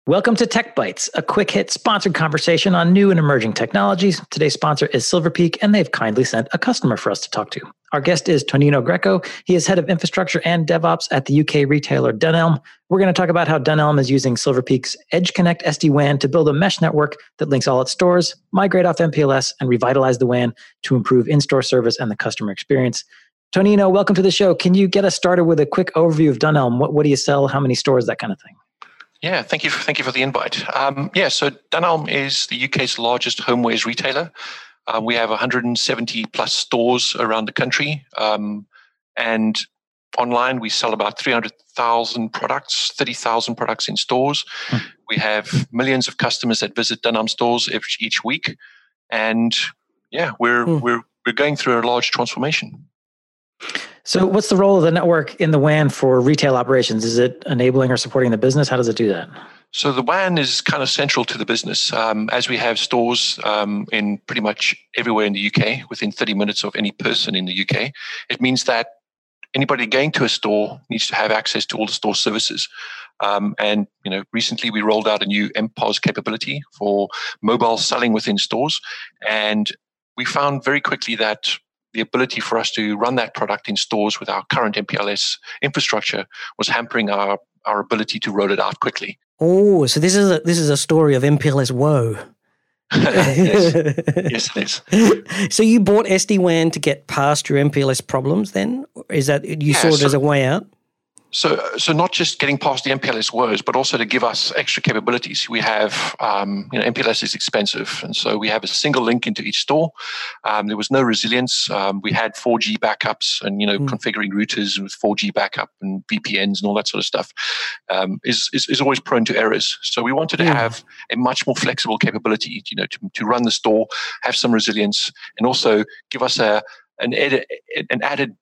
Welcome to Tech Bites, a quick hit sponsored conversation on new and emerging technologies. Today's sponsor is Silver Peak, and they've kindly sent a customer for us to talk to. Our guest is Tonino Greco. He is head of infrastructure and DevOps at the UK retailer Dunelm. We're going to talk about how Dunelm is using Silver Peak's EdgeConnect SD-WAN to build a mesh network that links all its stores, migrate off MPLS, and revitalize the WAN to improve in-store service and the customer experience. Tonino, welcome to the show. Can you get us started with a quick overview of Dunelm? What do you sell? How many stores? That kind of thing. Yeah, thank you for the invite. So Dunelm is the UK's largest homewares retailer. We have 170 plus stores around the country, and online we sell about 300,000 products, 30,000 products in stores. We have millions of customers that visit Dunelm stores each week, and we're going through a large transformation. So what's the role of the network in the WAN for retail operations? Is it enabling or supporting the business? How does it do that? So the WAN is kind of central to the business. As we have stores in pretty much everywhere in the UK, within 30 minutes of any person in the UK, it means that anybody going to a store needs to have access to all the store services. Recently we rolled out a new MPOS capability for mobile selling within stores. And we found very quickly that the ability for us to run that product in stores with our current MPLS infrastructure was hampering our ability to roll it out quickly. Oh, so this is a story of MPLS woe. Yes, it is. So you bought SD-WAN to get past your MPLS problems then? Is that you saw it as a way out? So not just getting past the MPLS woes, but also to give us extra capabilities. We have, MPLS is expensive, and so we have a single link into each store. There was no resilience. We had 4G backups, and configuring routers with 4G backup and VPNs and all that sort of stuff is always prone to errors. So we wanted to have a much more flexible capability, to run the store, have some resilience, and also give us an added,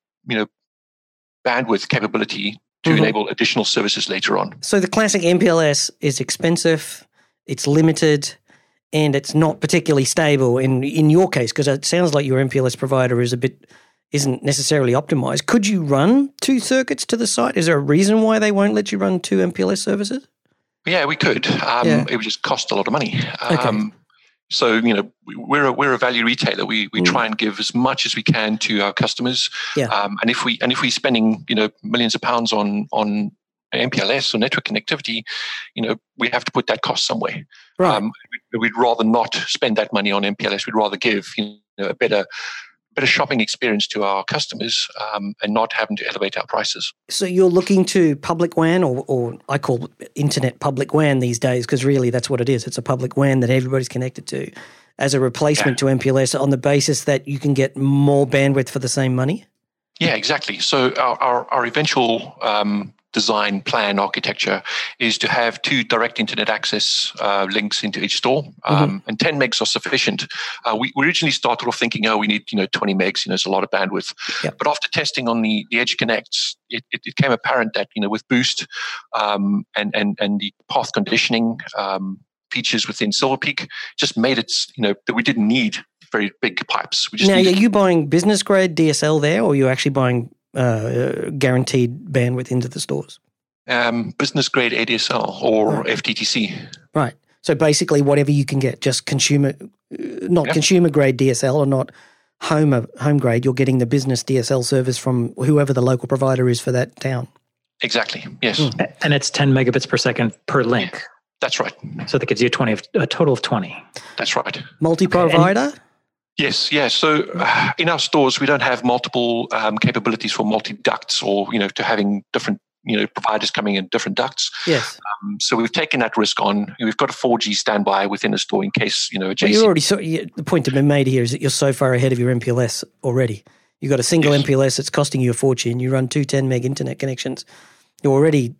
bandwidth capability to enable additional services later on. So the classic MPLS is expensive, it's limited, and it's not particularly stable in your case, because it sounds like your MPLS provider isn't necessarily optimized. Could you run 2 circuits to the site? Is there a reason why they won't let you run 2 MPLS services? Yeah, we could. It would just cost a lot of money. Okay. So, we're a value retailer. We try and give as much as we can to our customers. Yeah. And if we're spending, millions of pounds on MPLS or network connectivity, we have to put that cost somewhere. Right. We'd rather not spend that money on MPLS. We'd rather give, a better shopping experience to our customers and not having to elevate our prices. So you're looking to public WAN, or I call internet public WAN these days, because really that's what it is. It's a public WAN that everybody's connected to as a replacement to MPLS on the basis that you can get more bandwidth for the same money? Yeah, exactly. So our eventual design plan architecture is to have 2 direct internet access links into each store, and 10 megs are sufficient. We originally started off thinking, we need 20 megs. It's a lot of bandwidth. Yep. But after testing on the EdgeConnects, it became apparent that with Boost and the path conditioning features within Silver Peak just made it that we didn't need very big pipes. Now, are you buying business grade DSL there, or are you actually buying guaranteed bandwidth into the stores? Business grade ADSL or FTTC. Right. So basically whatever you can get, just consumer grade DSL, or not home grade. You're getting the business DSL service from whoever the local provider is for that town. Exactly. Yes. And it's 10 megabits per second per link. Yeah, that's right. So that gives you a total of 20. That's right. Multi-provider? Yes, yeah. So in our stores, we don't have multiple capabilities for multi-ducts, or to having different providers coming in different ducts. Yes. So we've taken that risk on. We've got a 4G standby within a store in case a JC. Well, you already the point to be made here is that you're so far ahead of your MPLS already. You've got a single MPLS that's costing you a fortune. You run 2 10 meg internet connections. You're already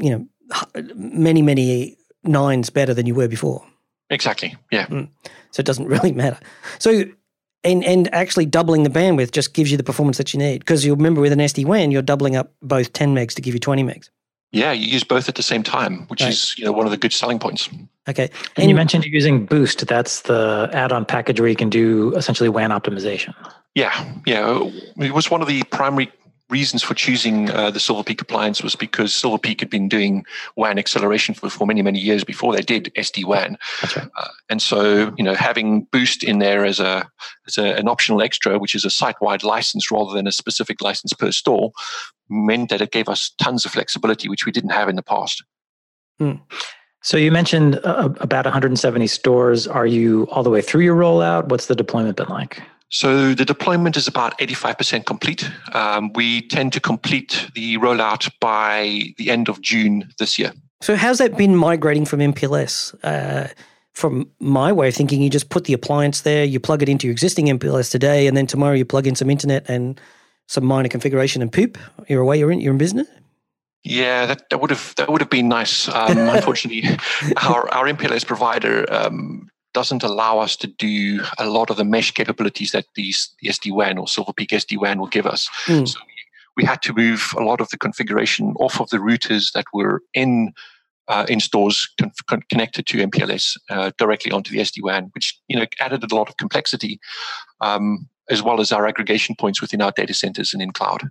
many nines better than you were before. Exactly. Yeah. So it doesn't really matter. So. And actually doubling the bandwidth just gives you the performance that you need, because you'll remember with an SD-WAN, you're doubling up both 10 megs to give you 20 megs. Yeah, you use both at the same time, which is one of the good selling points. Okay. And you mentioned you're using Boost. That's the add-on package where you can do essentially WAN optimization. Yeah. It was one of the primary reasons for choosing the Silver Peak appliance was because Silver Peak had been doing WAN acceleration for many, many years before they did SD-WAN. That's right. And so, having Boost in there as an optional extra, which is a site-wide license rather than a specific license per store, meant that it gave us tons of flexibility, which we didn't have in the past. So you mentioned about 170 stores. Are you all the way through your rollout? What's the deployment been like? So the deployment is about 85% complete. We tend to complete the rollout by the end of June this year. So how's that been migrating from MPLS? From my way of thinking, you just put the appliance there, you plug it into your existing MPLS today, and then tomorrow you plug in some internet and some minor configuration and poop. You're away. You're in business. Yeah, that would have been nice. Unfortunately, our MPLS provider doesn't allow us to do a lot of the mesh capabilities that the SD-WAN or Silver Peak SD-WAN will give us. So we had to move a lot of the configuration off of the routers that were in stores connected to MPLS directly onto the SD-WAN, which added a lot of complexity, as well as our aggregation points within our data centers and in cloud.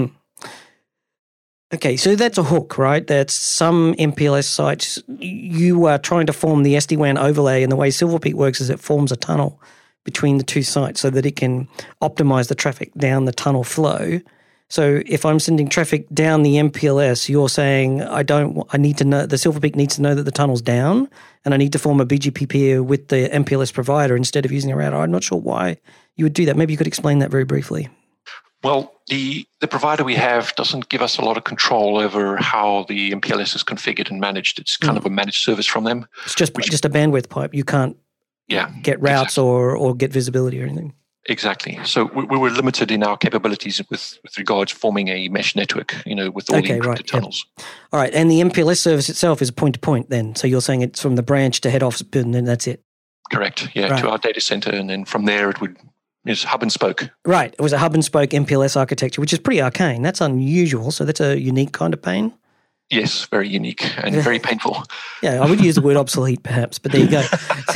Okay, so that's a hook, right? That's some MPLS sites. You are trying to form the SD-WAN overlay, and the way Silver Peak works is it forms a tunnel between the two sites so that it can optimize the traffic down the tunnel flow. So if I'm sending traffic down the MPLS, you're saying I need to know, the Silver Peak needs to know that the tunnel's down, and I need to form a BGP peer with the MPLS provider instead of using a router. I'm not sure why you would do that. Maybe you could explain that very briefly. Well, the provider we have doesn't give us a lot of control over how the MPLS is configured and managed. It's kind of a managed service from them. It's just a bandwidth pipe. You can't get routes or get visibility or anything. Exactly. So we were limited in our capabilities with regards to forming a mesh network, with all the encrypted tunnels. Yeah. All right. And the MPLS service itself is point-to-point then. So you're saying it's from the branch to head office, and then that's it? Correct. Yeah, right. To our data center. And then from there it's hub and spoke. Right. It was a hub and spoke MPLS architecture, which is pretty arcane. That's unusual. So that's a unique kind of pain. Yes, very unique and very painful. Yeah, I would use the word obsolete perhaps, but there you go.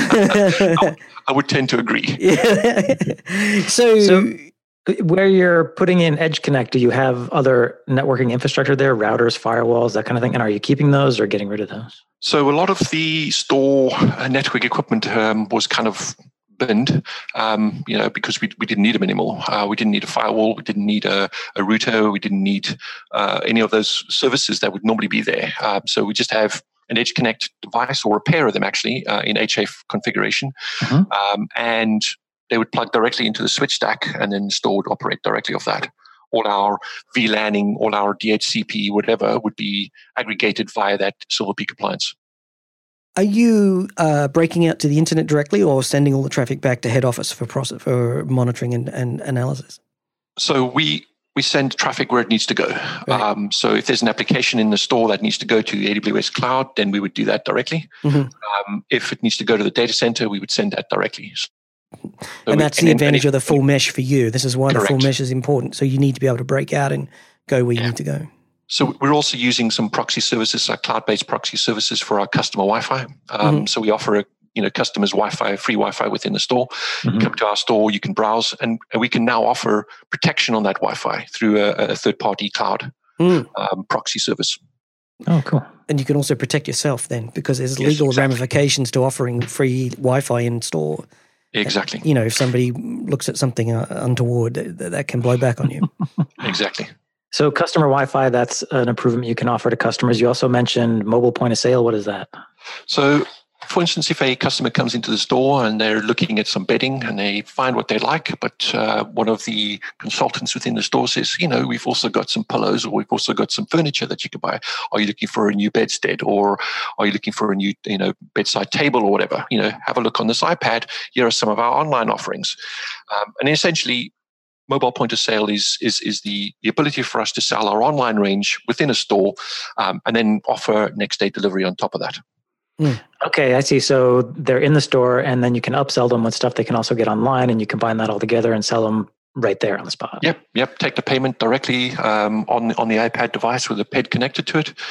I would tend to agree. Yeah. So where you're putting in Edge Connect, do you have other networking infrastructure there, routers, firewalls, that kind of thing? And are you keeping those or getting rid of those? So a lot of the store network equipment was kind of binned, because we didn't need them anymore. We didn't need a firewall. We didn't need a router. We didn't need any of those services that would normally be there. So we just have an Edge Connect device or a pair of them actually in HF configuration. And they would plug directly into the switch stack and then store would operate directly off that. All our VLANing, all our DHCP, whatever would be aggregated via that Silver Peak appliance. Are you breaking out to the internet directly or sending all the traffic back to head office for monitoring and analysis? So we send traffic where it needs to go. Right. So if there's an application in the store that needs to go to the AWS cloud, then we would do that directly. If it needs to go to the data center, we would send that directly. So and that's the advantage of the full mesh for you. This is why the full mesh is important. So you need to be able to break out and go where you need to go. So we're also using some proxy services, like cloud-based proxy services for our customer Wi-Fi. So we offer customers Wi-Fi, free Wi-Fi within the store. You come to our store, you can browse, and we can now offer protection on that Wi-Fi through a third-party cloud proxy service. Oh, cool. And you can also protect yourself then, because there's legal ramifications to offering free Wi-Fi in store. Exactly. If somebody looks at something untoward, that can blow back on you. Exactly. So customer Wi-Fi, that's an improvement you can offer to customers. You also mentioned mobile point of sale. What is that? So, for instance, if a customer comes into the store and they're looking at some bedding and they find what they like, but one of the consultants within the store says, we've also got some pillows or we've also got some furniture that you can buy. Are you looking for a new bedstead or are you looking for a new, bedside table or whatever? Have a look on this iPad. Here are some of our online offerings. And essentially, mobile point of sale is the ability for us to sell our online range within a store and then offer next day delivery on top of that. Okay, I see. So they're in the store and then you can upsell them with stuff they can also get online and you combine that all together and sell them right there on the spot. Yep. Take the payment directly on the iPad device with a PED connected to it.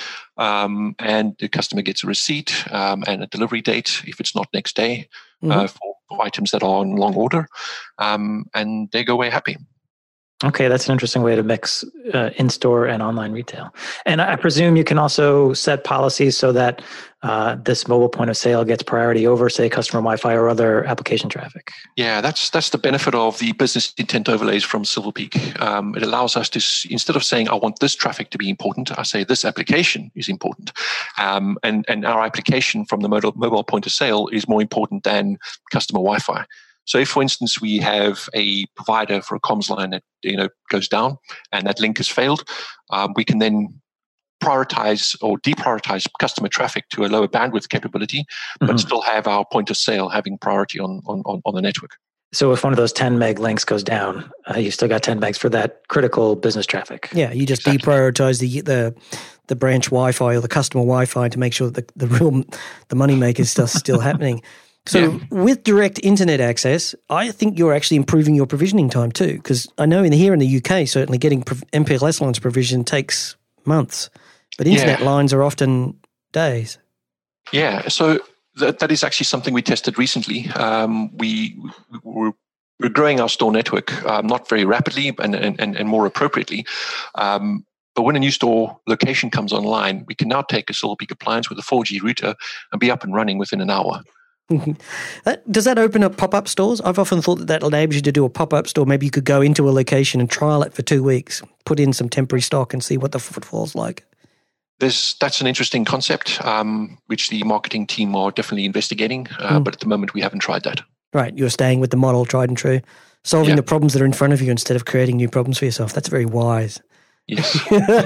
And the customer gets a receipt and a delivery date if it's not next day for items that are on long order. And they go away happy. Okay, that's an interesting way to mix in-store and online retail. And I presume you can also set policies so that this mobile point of sale gets priority over, say, customer Wi-Fi or other application traffic. Yeah, that's the benefit of the business intent overlays from Silver Peak. It allows us to, instead of saying, I want this traffic to be important, I say this application is important. And our application from the mobile point of sale is more important than customer Wi-Fi. So if, for instance, we have a provider for a comms line that goes down and that link has failed, we can then prioritize or deprioritize customer traffic to a lower bandwidth capability, but still have our point of sale having priority on the network. So if one of those 10 meg links goes down, you still got 10 megs for that critical business traffic. Yeah, you just deprioritize the branch Wi-Fi or the customer Wi-Fi to make sure that the moneymaker stuff's still happening. So with direct internet access, I think you're actually improving your provisioning time too, because I know here in the UK, certainly getting MPLS lines provision takes months, but internet lines are often days. Yeah, so that is actually something we tested recently. We're growing our store network, not very rapidly and more appropriately. But when a new store location comes online, we can now take a Silver Peak appliance with a 4G router and be up and running within an hour. Does that open up pop-up stores? I've often thought that enables you to do a pop-up store. Maybe you could go into a location and trial it for 2 weeks, put in some temporary stock and see what the footfall's like. That's an interesting concept, which the marketing team are definitely investigating. But at the moment, we haven't tried that. Right. You're staying with the model, tried and true, solving the problems that are in front of you instead of creating new problems for yourself. That's very wise. Yes.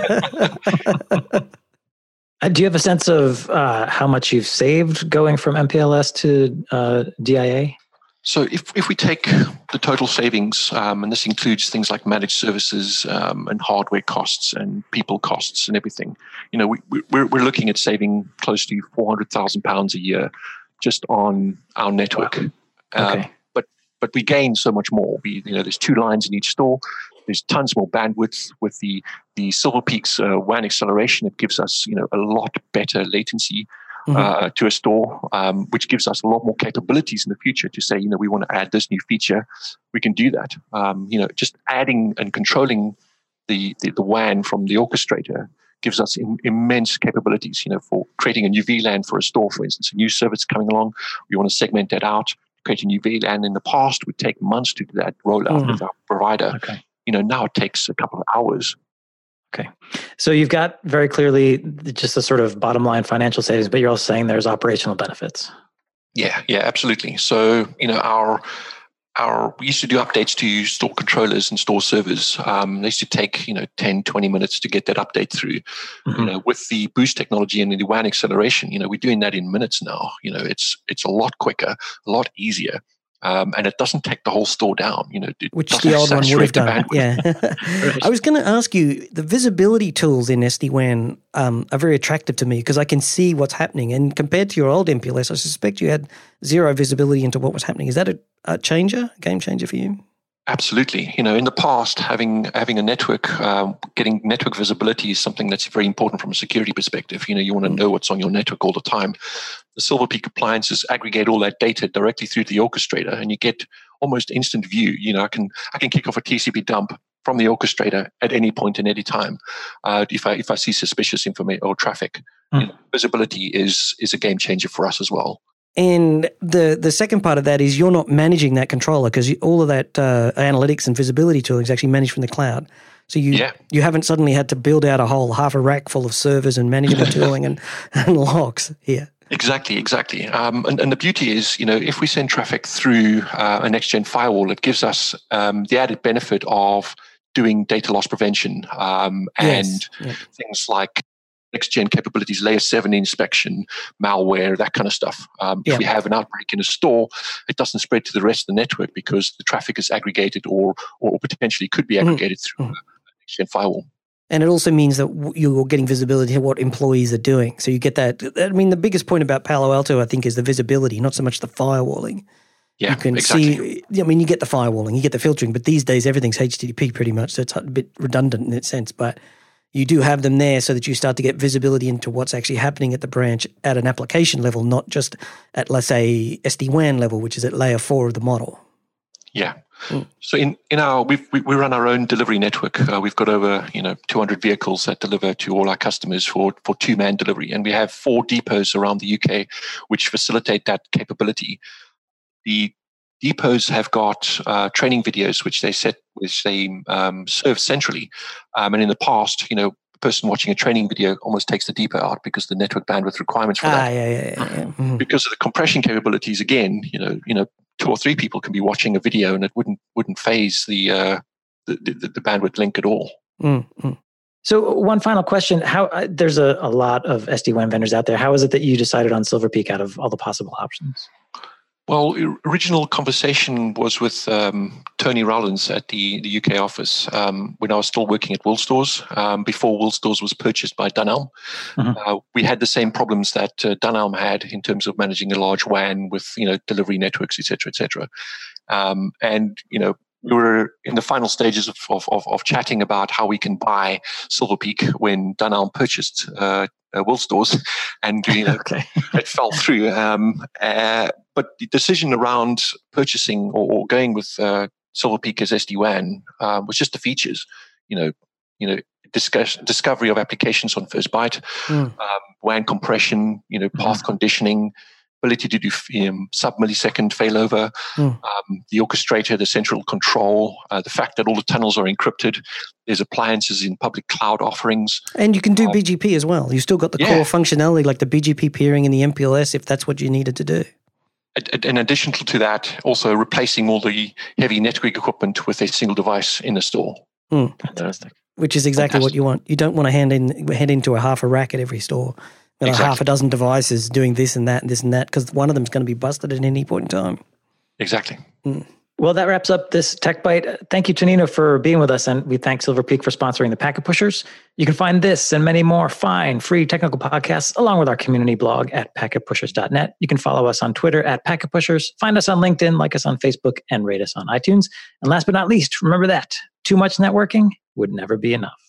Do you have a sense of how much you've saved going from MPLS to DIA? So if we take the total savings, and this includes things like managed services and hardware costs and people costs and everything, we're looking at saving close to £400,000 a year just on our network. Wow. Okay. But we gain so much more. There's 2 lines in each store. There's tons more bandwidth with the Silver Peak's WAN acceleration. It gives us a lot better latency to a store, which gives us a lot more capabilities in the future to say, we want to add this new feature. We can do that. Just adding and controlling the WAN from the orchestrator gives us immense capabilities, for creating a new VLAN for a store, for instance, a new service coming along. We want to segment that out, create a new VLAN. In the past, it would take months to do that rollout with our provider. Okay. Now it takes a couple of hours. Okay. So you've got very clearly just a sort of bottom line financial savings, but you're also saying there's operational benefits. Yeah, absolutely. So, we used to do updates to store controllers and store servers. They used to take, 10, 20 minutes to get that update through. With the Boost technology and the WAN acceleration, we're doing that in minutes now. It's a lot quicker, a lot easier. And it doesn't take the whole store down, which the old one would have done. Yeah. I was going to ask you, the visibility tools in SD-WAN are very attractive to me because I can see what's happening. And compared to your old MPLS, I suspect you had zero visibility into what was happening. Is that a game changer for you? Absolutely. In the past, having a network, getting network visibility is something that's very important from a security perspective. You want to know what's on your network all the time. The Silver Peak appliances aggregate all that data directly through the orchestrator, and you get almost instant view. I can kick off a TCP dump from the orchestrator at any point and any time. If I see suspicious information or traffic, visibility is a game changer for us as well. And the second part of that is you're not managing that controller because all of that analytics and visibility tooling is actually managed from the cloud. So you haven't suddenly had to build out half a rack full of servers and management tooling and logs here. Exactly. And the beauty is, if we send traffic through a next-gen firewall, it gives us the added benefit of doing data loss prevention and things like next-gen capabilities, layer 7 inspection, malware, that kind of stuff. If we have an outbreak in a store, it doesn't spread to the rest of the network because the traffic is aggregated or potentially could be aggregated through a next-gen firewall. And it also means that you're getting visibility to what employees are doing. So you get that. I mean, the biggest point about Palo Alto, I think, is the visibility, not so much the firewalling. Yeah, you can exactly. see, you get the firewalling, you get the filtering, but these days everything's HTTP pretty much, so it's a bit redundant in that sense. But you do have them there so that you start to get visibility into what's actually happening at the branch at an application level, not just at, let's say, SD-WAN level, which is at layer 4 of the model. Yeah. So in our we run our own delivery network. We've got over 200 vehicles that deliver to all our customers for 2-man delivery, and we have 4 depots around the UK which facilitate that capability. The depots have got training videos which they serve centrally, and in the past, a person watching a training video almost takes the depot out because the network bandwidth requirements for that. Mm-hmm. Because of the compression capabilities, again, 2 or 3 people can be watching a video and it wouldn't phase the bandwidth link at all. Mm-hmm. So one final question: how there's a lot of SD-WAN vendors out there. How is it that you decided on Silver Peak out of all the possible options? Well, original conversation was with Tony Rollins at the UK office when I was still working at Willstores, before Willstores was purchased by Dunelm. Mm-hmm. We had the same problems that Dunelm had in terms of managing a large WAN with delivery networks, et cetera, and we were in the final stages of chatting about how we can buy Silver Peak when Dunelm purchased Willstores, and Okay. it fell through. But the decision around purchasing or going with Silver Peak as SD-WAN was just the features. Discovery of applications on first byte, WAN compression, path conditioning, ability to do sub-millisecond failover, the orchestrator, the central control, the fact that all the tunnels are encrypted, there's appliances in public cloud offerings. And you can do BGP as well. You've still got the core functionality like the BGP peering and the MPLS if that's what you needed to do. In addition to that, also replacing all the heavy network equipment with a single device in the store. Fantastic. Which is exactly what you want. You don't want to head into a half a rack at every store. Half a dozen devices doing this and that, because one of them is going to be busted at any point in time. Exactly. Well, that wraps up this Tech Bite. Thank you, Tonino, for being with us, and we thank Silver Peak for sponsoring the Packet Pushers. You can find this and many more fine, free technical podcasts along with our community blog at packetpushers.net. You can follow us on Twitter at Packet Pushers, find us on LinkedIn, like us on Facebook, and rate us on iTunes. And last but not least, remember that too much networking would never be enough.